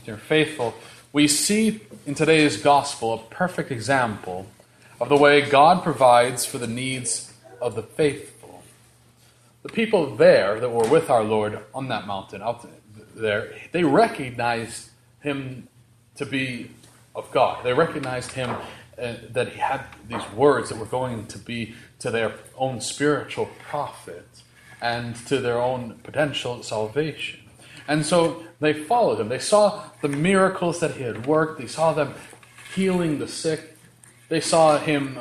Dear faithful, we see in today's gospel a perfect example of the way God provides for the needs of the faithful. The people there that were with our Lord on that mountain out there, they recognized him to be of God. They recognized him that he had these words that were going to be to their own spiritual profit and to their own potential salvation. And so they followed him. They saw the miracles that he had worked. They saw them healing the sick. They saw him,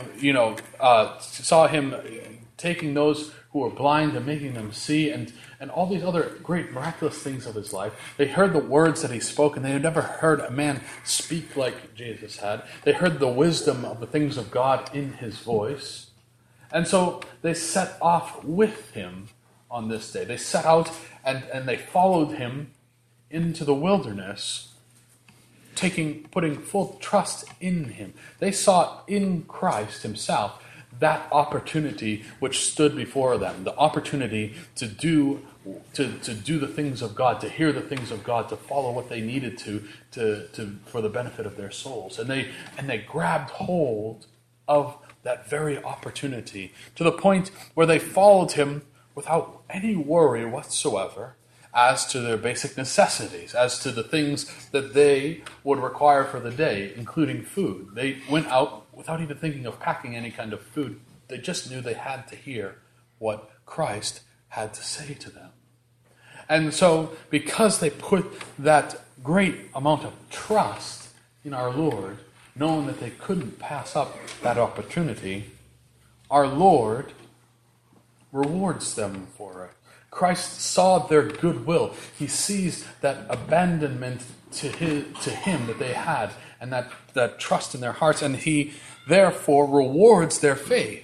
taking those who were blind and making them see, and all these other great miraculous things of his life. They heard the words that he spoke, and they had never heard a man speak like Jesus had. They heard the wisdom of the things of God in his voice. And so they set off with him on this day. They set out and they followed him into the wilderness, putting full trust in him. They saw in Christ himself that opportunity which stood before them, the opportunity to do the things of God, to hear the things of God, to follow what they needed to for the benefit of their souls. And they grabbed hold of that very opportunity to the point where they followed him without any worry whatsoever as to their basic necessities, as to the things that they would require for the day, including food. They went out without even thinking of packing any kind of food. They just knew they had to hear what Christ had to say to them. And so, because they put that great amount of trust in our Lord, knowing that they couldn't pass up that opportunity, our Lord rewards them for it. Christ saw their goodwill. He sees that abandonment to him that they had, and that trust in their hearts, and he therefore rewards their faith.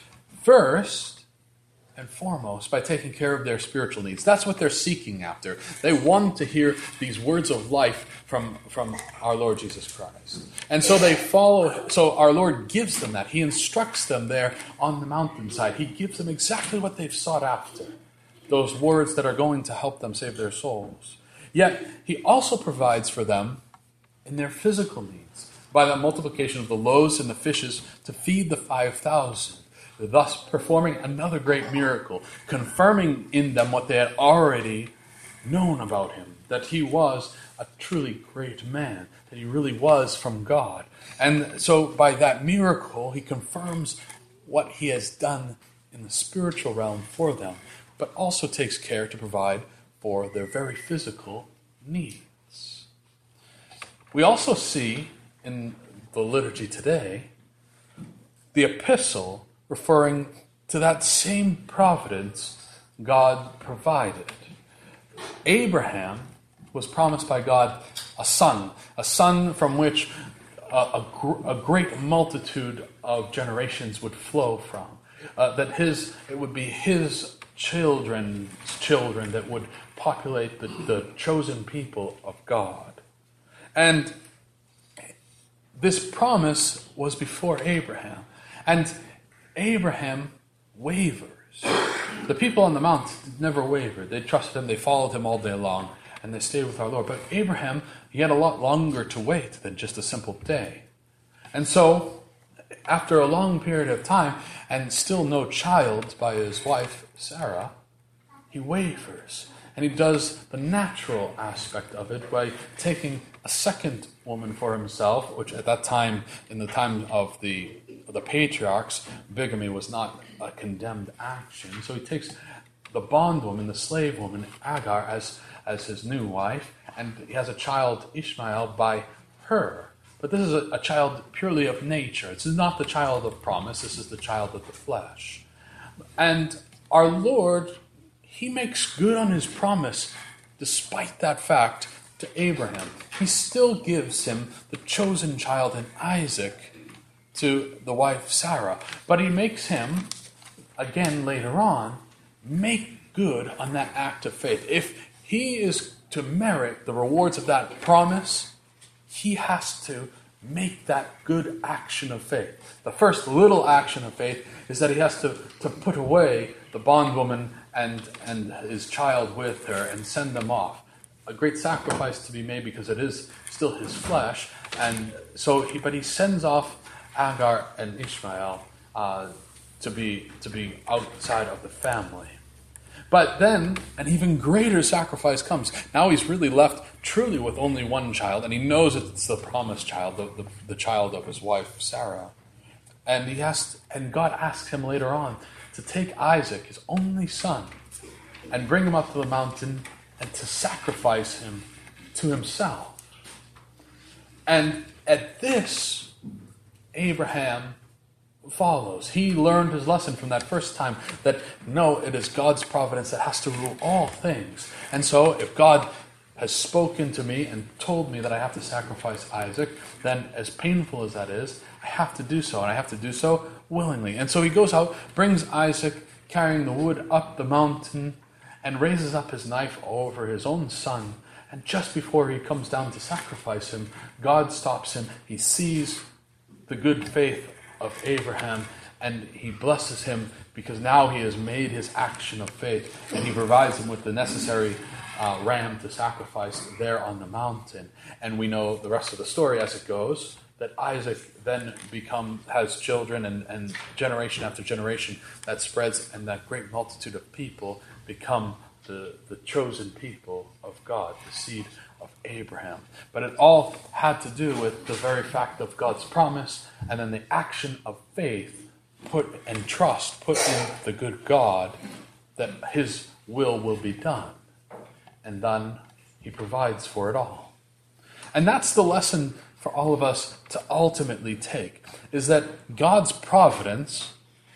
First and foremost, by taking care of their spiritual needs. That's what they're seeking after. They want to hear these words of life from our Lord Jesus Christ. And so they follow, so our Lord gives them that. He instructs them there on the mountainside. He gives them exactly what they've sought after. Those words that are going to help them save their souls. Yet, he also provides for them in their physical needs by the multiplication of the loaves and the fishes to feed the 5,000. Thus performing another great miracle, confirming in them what they had already known about him, that he was a truly great man, that he really was from God. And so by that miracle, he confirms what he has done in the spiritual realm for them, but also takes care to provide for their very physical needs. We also see in the liturgy today the epistle referring to that same providence God provided. Abraham was promised by God a son from which a great multitude of generations would flow from. That it would be his children's children that would populate the chosen people of God. And this promise was before Abraham. And Abraham wavers. The people on the mount never wavered. They trusted him, they followed him all day long, and they stayed with our Lord. But Abraham, he had a lot longer to wait than just a simple day. And so, after a long period of time, and still no child by his wife, Sarah, he wavers. And he does the natural aspect of it by taking a second woman for himself, which at that time, in the time of the patriarchs, bigamy was not a condemned action. So he takes the bondwoman, the slave woman, Agar, as his new wife, and he has a child, Ishmael, by her. But this is a child purely of nature. This is not the child of promise. This is the child of the flesh. And our Lord, he makes good on his promise despite that fact to Abraham. He still gives him the chosen child in Isaac to the wife Sarah. But he makes him, again later on, make good on that act of faith. If he is to merit the rewards of that promise, he has to make that good action of faith. The first little action of faith is that he has to put away the bondwoman and his child with her and send them off. a great sacrifice to be made because it is still his flesh. And so, but he sends off Hagar and Ishmael to be outside of the family. But then an even greater sacrifice comes. Now he's really left truly with only one child, and he knows it's the promised child, the child of his wife Sarah. And God asks him later on to take Isaac, his only son, and bring him up to the mountain and to sacrifice him to himself. And at this, Abraham follows. He learned his lesson from that first time that no, it is God's providence that has to rule all things. And so if God has spoken to me and told me that I have to sacrifice Isaac, then as painful as that is, I have to do so, and I have to do so willingly. And so he goes out, brings Isaac, carrying the wood up the mountain, and raises up his knife over his own son. And just before he comes down to sacrifice him, God stops him. He sees the good faith of Abraham, and he blesses him because now he has made his action of faith, and he provides him with the necessary ram to sacrifice there on the mountain. And we know the rest of the story as it goes, that Isaac then has children, and generation after generation that spreads, and that great multitude of people become the chosen people of God, the seed of Abraham. But it all had to do with the very fact of God's promise, and then the action of faith and trust put in the good God that his will be done. And then he provides for it all. And that's the lesson for all of us to ultimately take, is that God's providence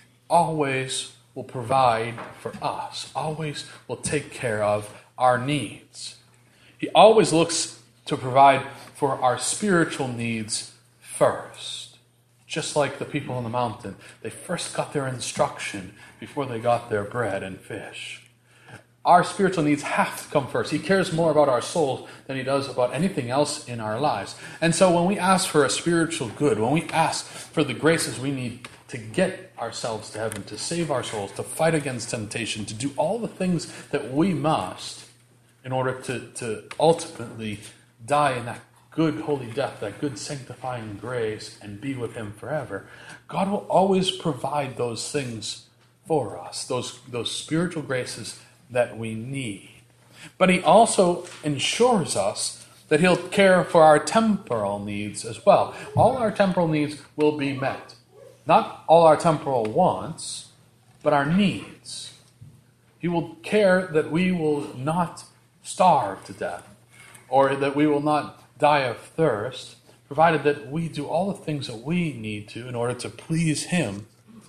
always will provide for us, always will take care of our needs. He always looks to provide for our spiritual needs first. Just like the people on the mountain, they first got their instruction before they got their bread and fish. Our spiritual needs have to come first. He cares more about our souls than he does about anything else in our lives. And so when we ask for a spiritual good, when we ask for the graces we need to get ourselves to heaven, to save our souls, to fight against temptation, to do all the things that we must in order to ultimately die in that good holy death, that good sanctifying grace, and be with him forever, God will always provide those things for us, those spiritual graces that we need. But he also ensures us that he'll care for our temporal needs as well. All our temporal needs will be met. Not all our temporal wants, but our needs. He will care that we will not starve to death, or that we will not die of thirst, provided that we do all the things that we need to in order to please him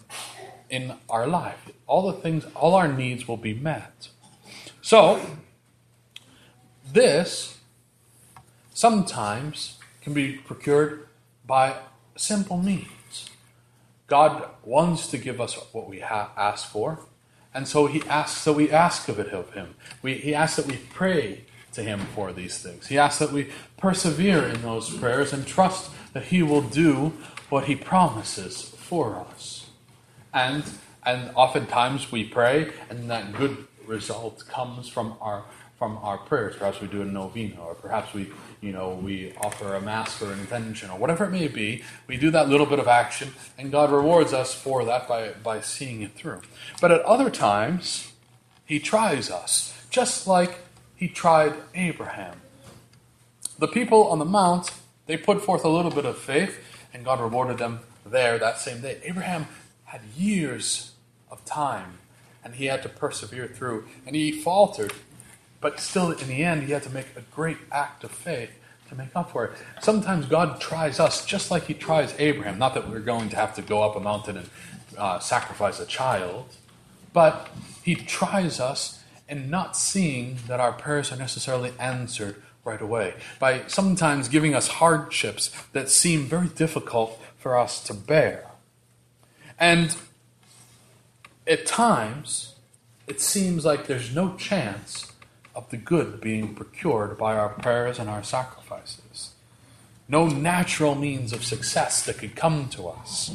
in our life. All our needs will be met. So, this sometimes can be procured by simple means. God wants to give us what we ask for, and so he asks that we ask of it of him. He asks that we pray to him for these things. He asks that we persevere in those prayers and trust that he will do what he promises for us. And oftentimes we pray, and that good result comes from our prayers. Perhaps we do a novena, or perhaps we offer a mass for an intention, or whatever it may be. We do that little bit of action, and God rewards us for that by seeing it through. But at other times, he tries us, just like he tried Abraham. The people on the mount, they put forth a little bit of faith, and God rewarded them there that same day. Abraham had years of time, and he had to persevere through, and he faltered. But still, in the end, he had to make a great act of faith to make up for it. Sometimes God tries us just like he tries Abraham. Not that we're going to have to go up a mountain and sacrifice a child, but he tries us in not seeing that our prayers are necessarily answered right away, by sometimes giving us hardships that seem very difficult for us to bear. And at times, it seems like there's no chance of the good being procured by our prayers and our sacrifices. No natural means of success that could come to us.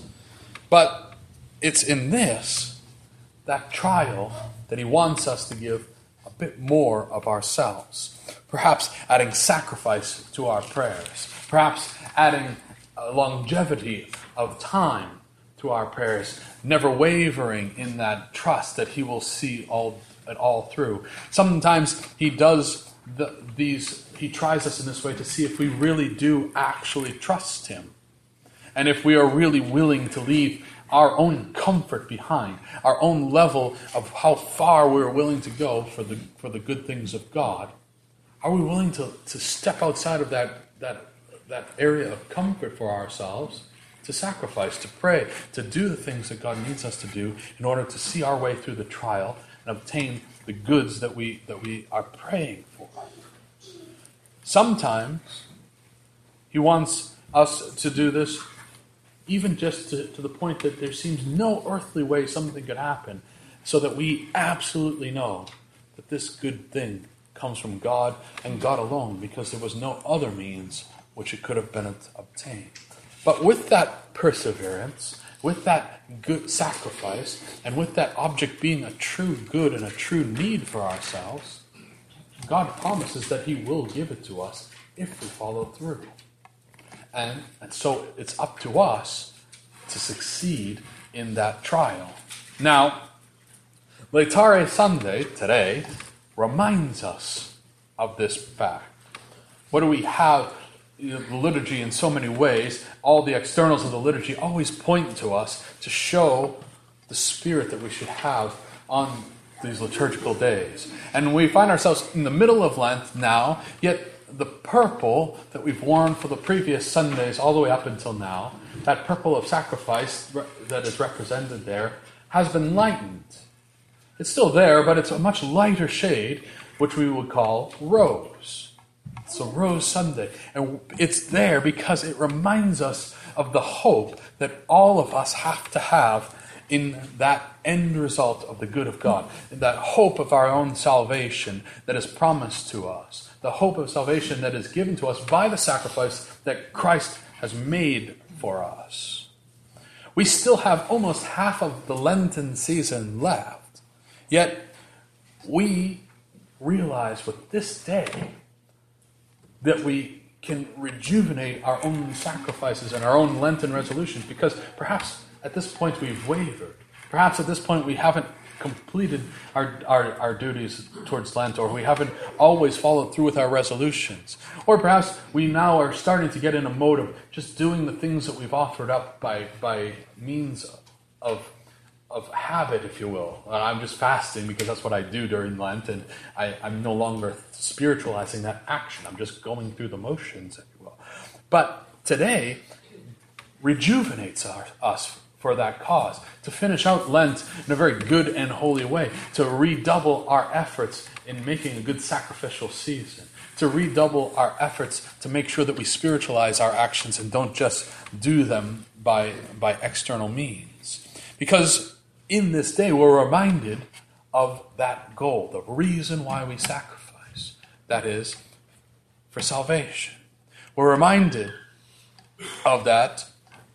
But it's in this, that trial, that he wants us to give a bit more of ourselves. Perhaps adding sacrifice to our prayers. Perhaps adding longevity of time to our prayers, never wavering in that trust that he will see it all through. Sometimes he does he tries us in this way to see if we really do actually trust him. And if we are really willing to leave our own comfort behind, our own level of how far we're willing to go for the good things of God, are we willing to step outside of that area of comfort for ourselves, to sacrifice, to pray, to do the things that God needs us to do in order to see our way through the trial and obtain the goods that we are praying for? Sometimes he wants us to do this even just to the point that there seems no earthly way something could happen, so that we absolutely know that this good thing comes from God and God alone, because there was no other means which it could have been obtained. But with that perseverance, with that good sacrifice, and with that object being a true good and a true need for ourselves, God promises that he will give it to us if we follow through. And so it's up to us to succeed in that trial. Now, Laetare Sunday today reminds us of this fact. What do we have? The liturgy in so many ways, all the externals of the liturgy always point to us to show the spirit that we should have on these liturgical days. And we find ourselves in the middle of Lent now, yet the purple that we've worn for the previous Sundays all the way up until now, that purple of sacrifice that is represented there, has been lightened. It's still there, but it's a much lighter shade, which we would call rose. It's a Rose Sunday. And it's there because it reminds us of the hope that all of us have to have in that end result of the good of God, in that hope of our own salvation that is promised to us, the hope of salvation that is given to us by the sacrifice that Christ has made for us. We still have almost half of the Lenten season left, yet we realize with this day that we can rejuvenate our own sacrifices and our own Lenten resolutions, because perhaps at this point we've wavered. Perhaps at this point we haven't completed our duties towards Lent, or we haven't always followed through with our resolutions. Or perhaps we now are starting to get in a mode of just doing the things that we've offered up by means of habit, if you will. I'm just fasting because that's what I do during Lent, and I'm no longer spiritualizing that action. I'm just going through the motions, if you will. But today rejuvenates us for that cause, to finish out Lent in a very good and holy way, to redouble our efforts in making a good sacrificial season, to redouble our efforts to make sure that we spiritualize our actions and don't just do them by external means. Because in this day we're reminded of that goal, the reason why we sacrifice, that is, for salvation. We're reminded of that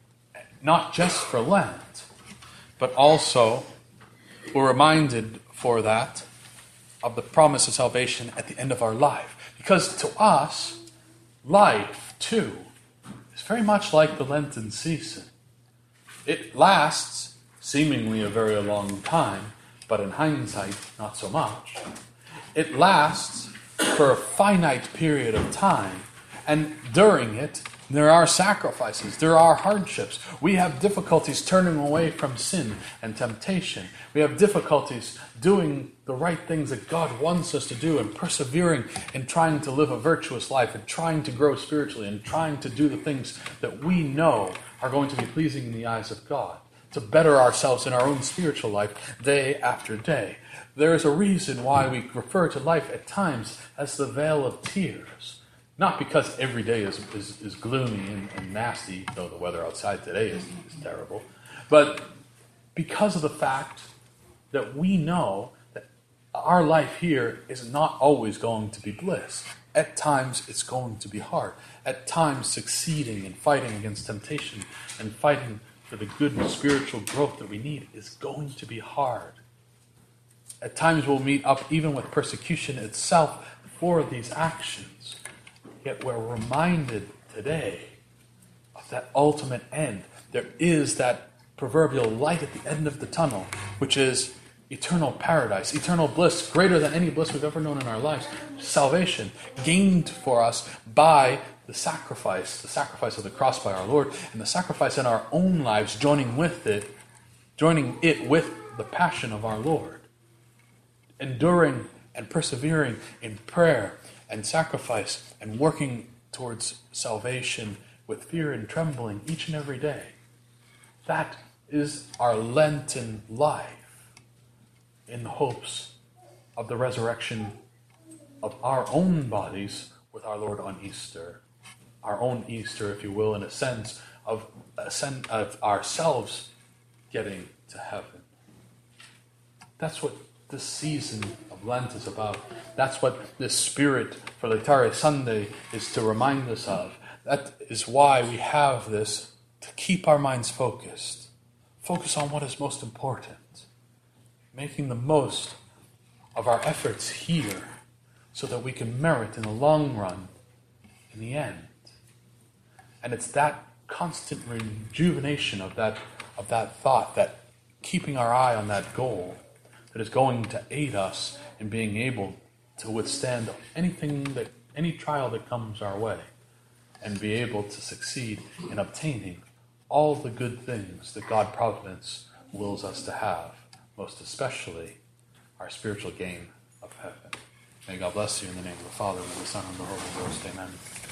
not just for Lent, but also we're reminded for that of the promise of salvation at the end of our life. Because to us, life, too, is very much like the Lenten season. It lasts seemingly a very long time, but in hindsight, not so much. It lasts for a finite period of time, and during it, there are sacrifices, there are hardships. We have difficulties turning away from sin and temptation. We have difficulties doing the right things that God wants us to do, and persevering in trying to live a virtuous life, and trying to grow spiritually, and trying to do the things that we know are going to be pleasing in the eyes of God, to better ourselves in our own spiritual life day after day. There is a reason why we refer to life at times as the vale of tears. Not because every day is gloomy and nasty, though the weather outside today is terrible, but because of the fact that we know that our life here is not always going to be bliss. At times it's going to be hard. At times succeeding and fighting against temptation and fighting for the good and spiritual growth that we need is going to be hard. at times we'll meet up even with persecution itself for these actions. Yet we're reminded today of that ultimate end. There is that proverbial light at the end of the tunnel, which is eternal paradise, eternal bliss, greater than any bliss we've ever known in our lives. Salvation gained for us by the sacrifice of the cross by our Lord, and the sacrifice in our own lives, joining it with the passion of our Lord. Enduring and persevering in prayer and sacrifice and working towards salvation with fear and trembling each and every day. That is our Lenten life in the hopes of the resurrection of our own bodies with our Lord on Easter. Our own Easter, if you will, in a sense of ourselves getting to heaven. That's what this season of Lent is about. That's what this spirit for Laetare Sunday is to remind us of. That is why we have this, to keep our minds focused. Focus on what is most important. Making the most of our efforts here so that we can merit in the long run, in the end. And it's that constant rejuvenation of that thought, that keeping our eye on that goal, that is going to aid us in being able to withstand any trial that comes our way, and be able to succeed in obtaining all the good things that God Providence wills us to have, most especially our spiritual gain of heaven. May God bless you in the name of the Father, and of the Son, and of the Holy Ghost. Amen.